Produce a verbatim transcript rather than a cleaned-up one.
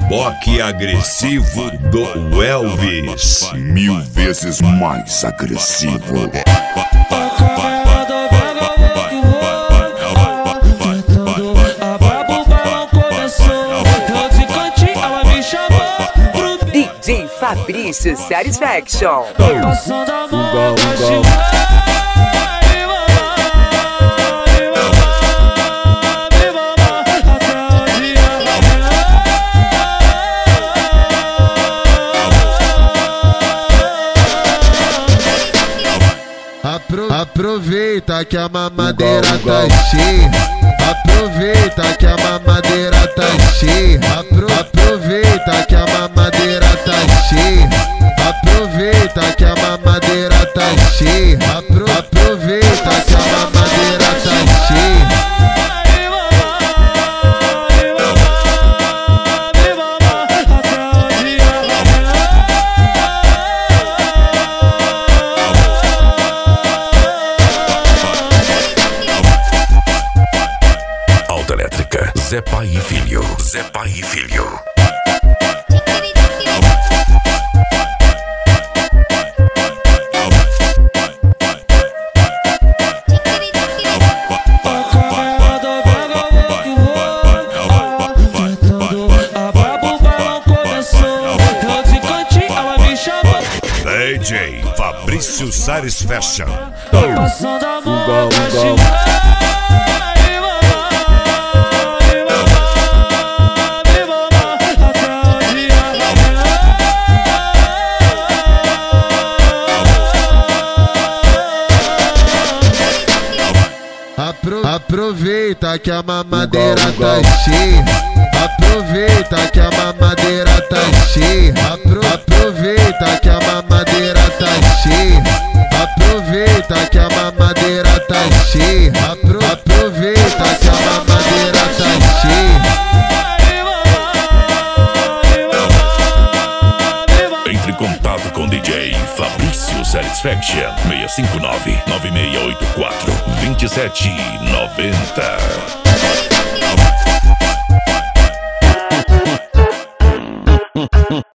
reboque agressivo do Elvis. Mil vezes mais agressivo. D J Fabrício Satisfaction. Aproveita que a mamadeira tá cheia. Aproveita que a mamadeira tá cheia. Apro aproveita que a mamadeira tá cheia. Aproveita que a mamadeira tá cheia. Apro aproveita que a mamadeira tá cheia. Zé Pai e Filho, Zé Pai e Filho. D J Fabrício Satisfaction. Aproveita que a mamadeira tá cheia. Aproveita que a mamadeira tá cheia. Apro aproveita que a mamadeira tá cheia. Aproveita que a mamadeira tá cheia. Apro aproveita que a mamadeira tá cheia. Entre em contato com D J Fabrício Satisfaction. seis cinco nove, nove seis oito quatro, dois sete nove zero.